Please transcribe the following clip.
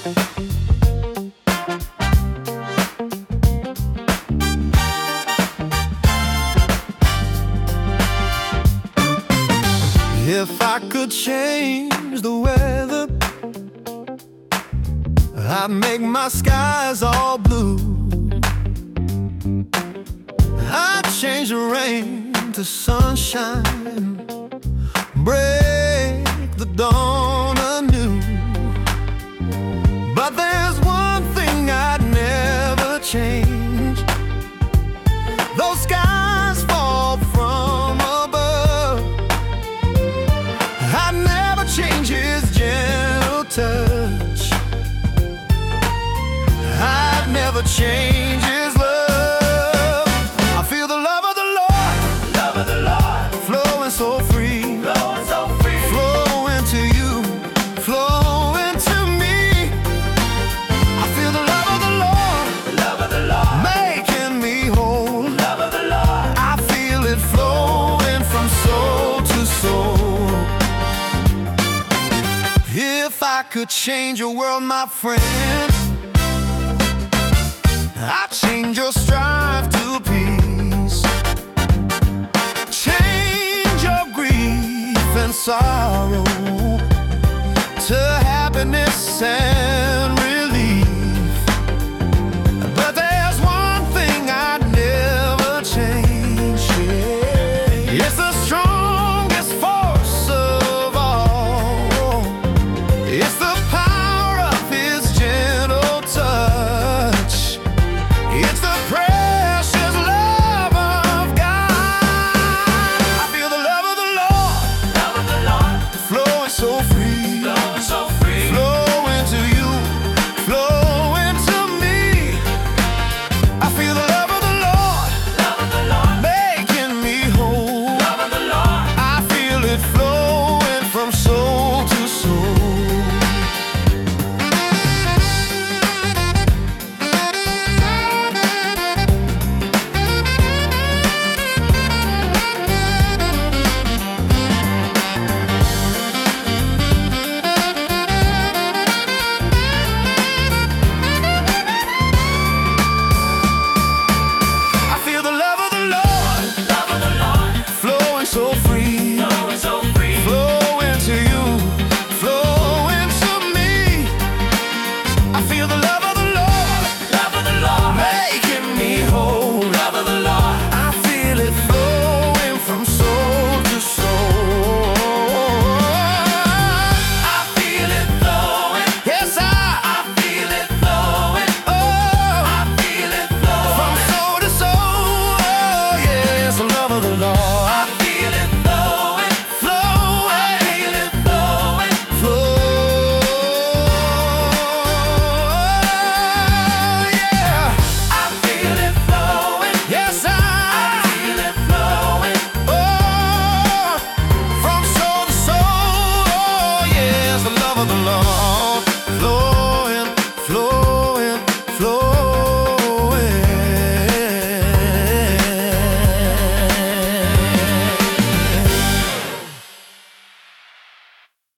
If I could change the weather, I'd make my skies all blue. I'd change the rain to sunshine, break the dawn anew. But there's one thing I'd never change: those skies fall from above. I'd never change his gentle touch. I'd never change his love. I feel the love of the Lord, Love of the Lord, flowing so free, flowing so free. flowing to you, flowing to me. I feel the love of the Lord, Love of the Lord, making me whole. love of the Lord. I feel it flowing from soul to soul. If I could change your world, my friend, I'd change your strife to peace, change your grief and sorrow to happiness and